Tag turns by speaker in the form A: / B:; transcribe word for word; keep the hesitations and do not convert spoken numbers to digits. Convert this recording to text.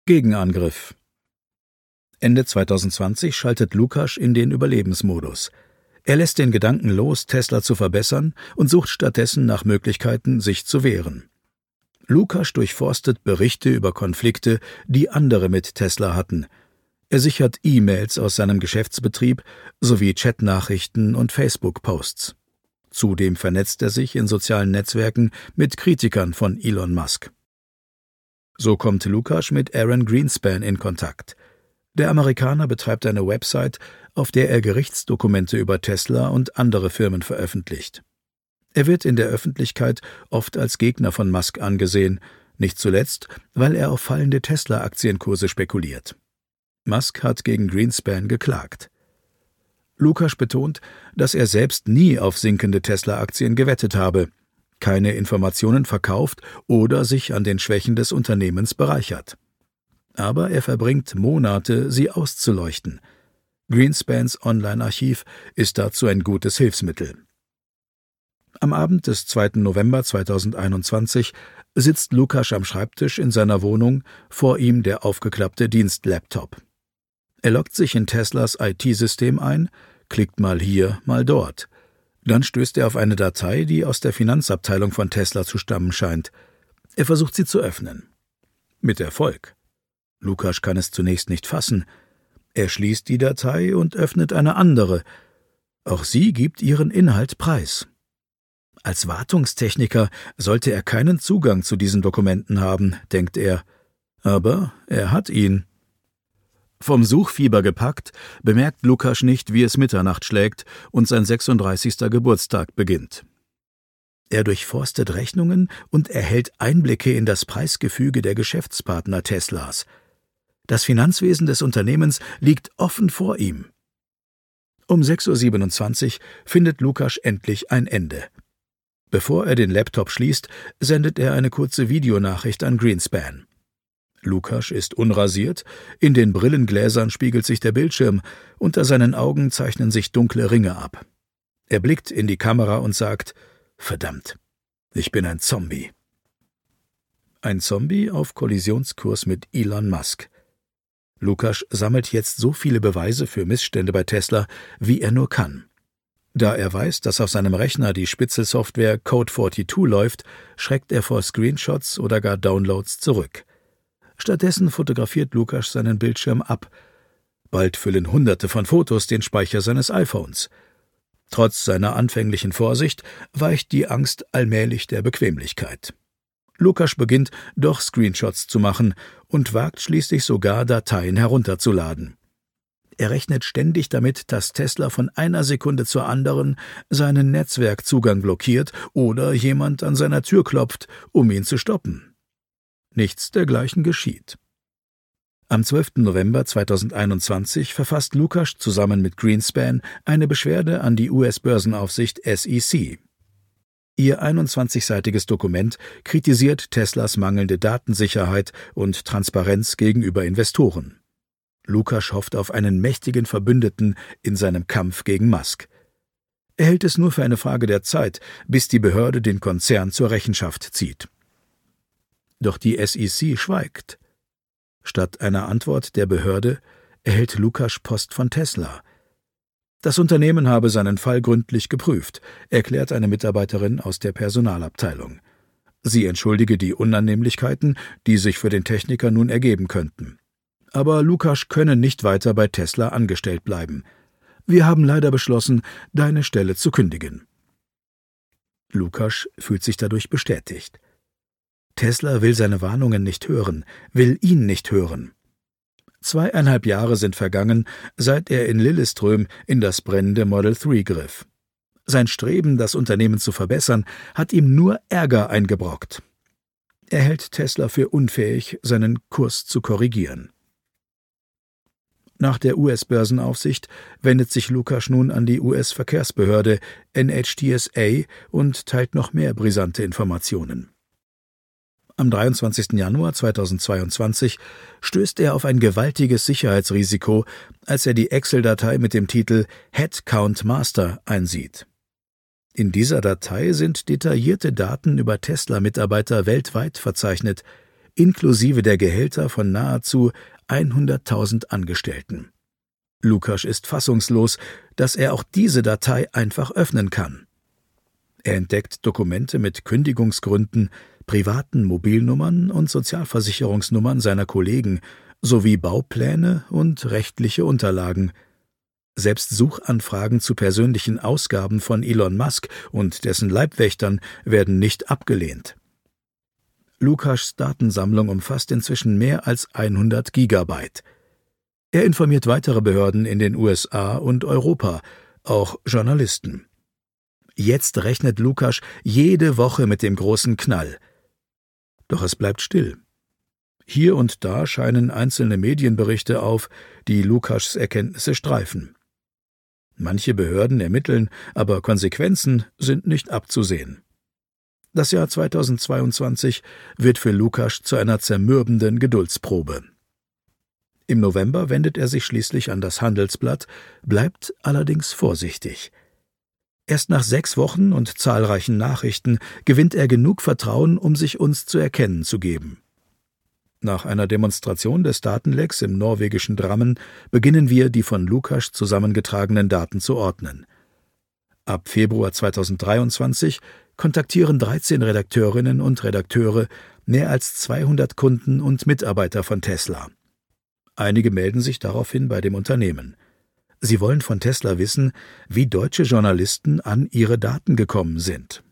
A: Gegenangriff. Ende zweitausendzwanzig schaltet Lukasch in den Überlebensmodus. Er lässt den Gedanken los, Tesla zu verbessern und sucht stattdessen nach Möglichkeiten, sich zu wehren. Lukasch durchforstet Berichte über Konflikte, die andere mit Tesla hatten. Er sichert E-Mails aus seinem Geschäftsbetrieb sowie Chatnachrichten und Facebook-Posts. Zudem vernetzt er sich in sozialen Netzwerken mit Kritikern von Elon Musk. So kommt Lukasch mit Aaron Greenspan in Kontakt. Der Amerikaner betreibt eine Website, auf der er Gerichtsdokumente über Tesla und andere Firmen veröffentlicht. Er wird in der Öffentlichkeit oft als Gegner von Musk angesehen, nicht zuletzt, weil er auf fallende Tesla-Aktienkurse spekuliert. Musk hat gegen Greenspan geklagt. Lukasch betont, dass er selbst nie auf sinkende Tesla-Aktien gewettet habe, keine Informationen verkauft oder sich an den Schwächen des Unternehmens bereichert. Aber er verbringt Monate, sie auszuleuchten. Greenspans Online-Archiv ist dazu ein gutes Hilfsmittel. Am Abend des zweiten November zweitausendeinundzwanzig sitzt Lukasch am Schreibtisch in seiner Wohnung, vor ihm der aufgeklappte Dienstlaptop. Er loggt sich in Teslas I T-System ein, klickt mal hier, mal dort. Dann stößt er auf eine Datei, die aus der Finanzabteilung von Tesla zu stammen scheint. Er versucht sie zu öffnen. Mit Erfolg. Lukasch kann es zunächst nicht fassen. Er schließt die Datei und öffnet eine andere. Auch sie gibt ihren Inhalt preis. Als Wartungstechniker sollte er keinen Zugang zu diesen Dokumenten haben, denkt er. Aber er hat ihn. Vom Suchfieber gepackt, bemerkt Lukasch nicht, wie es Mitternacht schlägt und sein sechsunddreißigster Geburtstag beginnt. Er durchforstet Rechnungen und erhält Einblicke in das Preisgefüge der Geschäftspartner Teslas. Das Finanzwesen des Unternehmens liegt offen vor ihm. Um sechs Uhr siebenundzwanzig findet Lukasch endlich ein Ende. Bevor er den Laptop schließt, sendet er eine kurze Videonachricht an Greenspan. Lukasch ist unrasiert, in den Brillengläsern spiegelt sich der Bildschirm, unter seinen Augen zeichnen sich dunkle Ringe ab. Er blickt in die Kamera und sagt: »Verdammt, ich bin ein Zombie.« Ein Zombie auf Kollisionskurs mit Elon Musk. Lukasch sammelt jetzt so viele Beweise für Missstände bei Tesla, wie er nur kann. Da er weiß, dass auf seinem Rechner die Spitzelsoftware Code zweiundvierzig läuft, schreckt er vor Screenshots oder gar Downloads zurück. Stattdessen fotografiert Lukasch seinen Bildschirm ab. Bald füllen Hunderte von Fotos den Speicher seines iPhones. Trotz seiner anfänglichen Vorsicht weicht die Angst allmählich der Bequemlichkeit. Lukasch beginnt, doch Screenshots zu machen und wagt schließlich sogar, Dateien herunterzuladen. Er rechnet ständig damit, dass Tesla von einer Sekunde zur anderen seinen Netzwerkzugang blockiert oder jemand an seiner Tür klopft, um ihn zu stoppen. Nichts dergleichen geschieht. Am zwölften November zweitausendeinundzwanzig verfasst Lukasch zusammen mit Greenspan eine Beschwerde an die U S-Börsenaufsicht S E C. Ihr einundzwanzigseitiges Dokument kritisiert Teslas mangelnde Datensicherheit und Transparenz gegenüber Investoren. Lukasch hofft auf einen mächtigen Verbündeten in seinem Kampf gegen Musk. Er hält es nur für eine Frage der Zeit, bis die Behörde den Konzern zur Rechenschaft zieht. Doch die S E C schweigt. Statt einer Antwort der Behörde erhält Lukasch Post von Tesla. Das Unternehmen habe seinen Fall gründlich geprüft, erklärt eine Mitarbeiterin aus der Personalabteilung. Sie entschuldige die Unannehmlichkeiten, die sich für den Techniker nun ergeben könnten. Aber Lukasch könne nicht weiter bei Tesla angestellt bleiben. Wir haben leider beschlossen, deine Stelle zu kündigen. Lukasch fühlt sich dadurch bestätigt. Tesla will seine Warnungen nicht hören, will ihn nicht hören. Zweieinhalb Jahre sind vergangen, seit er in Lillestrøm in das brennende Model drei griff. Sein Streben, das Unternehmen zu verbessern, hat ihm nur Ärger eingebrockt. Er hält Tesla für unfähig, seinen Kurs zu korrigieren. Nach der U S-Börsenaufsicht wendet sich Lukasch nun an die U S-Verkehrsbehörde N H T S A und teilt noch mehr brisante Informationen. Am dreiundzwanzigsten Januar zweitausendzweiundzwanzig stößt er auf ein gewaltiges Sicherheitsrisiko, als er die Excel-Datei mit dem Titel Head Count Master einsieht. In dieser Datei sind detaillierte Daten über Tesla-Mitarbeiter weltweit verzeichnet. inklusive der Gehälter von nahezu hunderttausend Angestellten. Lukasch ist fassungslos, dass er auch diese Datei einfach öffnen kann. Er entdeckt Dokumente mit Kündigungsgründen, privaten Mobilnummern und Sozialversicherungsnummern seiner Kollegen sowie Baupläne und rechtliche Unterlagen. Selbst Suchanfragen zu persönlichen Ausgaben von Elon Musk und dessen Leibwächtern werden nicht abgelehnt. Lukaschs Datensammlung umfasst inzwischen mehr als hundert Gigabyte. Er informiert weitere Behörden in den U S A und Europa, auch Journalisten. Jetzt rechnet Lukasch jede Woche mit dem großen Knall. Doch es bleibt still. Hier und da scheinen einzelne Medienberichte auf, die Lukaschs Erkenntnisse streifen. Manche Behörden ermitteln, aber Konsequenzen sind nicht abzusehen. Das Jahr zweitausendzweiundzwanzig wird für Lukasch zu einer zermürbenden Geduldsprobe. Im November wendet er sich schließlich an das Handelsblatt, bleibt allerdings vorsichtig. Erst nach sechs Wochen und zahlreichen Nachrichten gewinnt er genug Vertrauen, um sich uns zu erkennen zu geben. Nach einer Demonstration des Datenlecks im norwegischen Drammen beginnen wir, die von Lukasch zusammengetragenen Daten zu ordnen. Ab Februar zweitausenddreiundzwanzig kontaktieren dreizehn Redakteurinnen und Redakteure mehr als zweihundert Kunden und Mitarbeiter von Tesla. Einige melden sich daraufhin bei dem Unternehmen. Sie wollen von Tesla wissen, wie deutsche Journalisten an ihre Daten gekommen sind.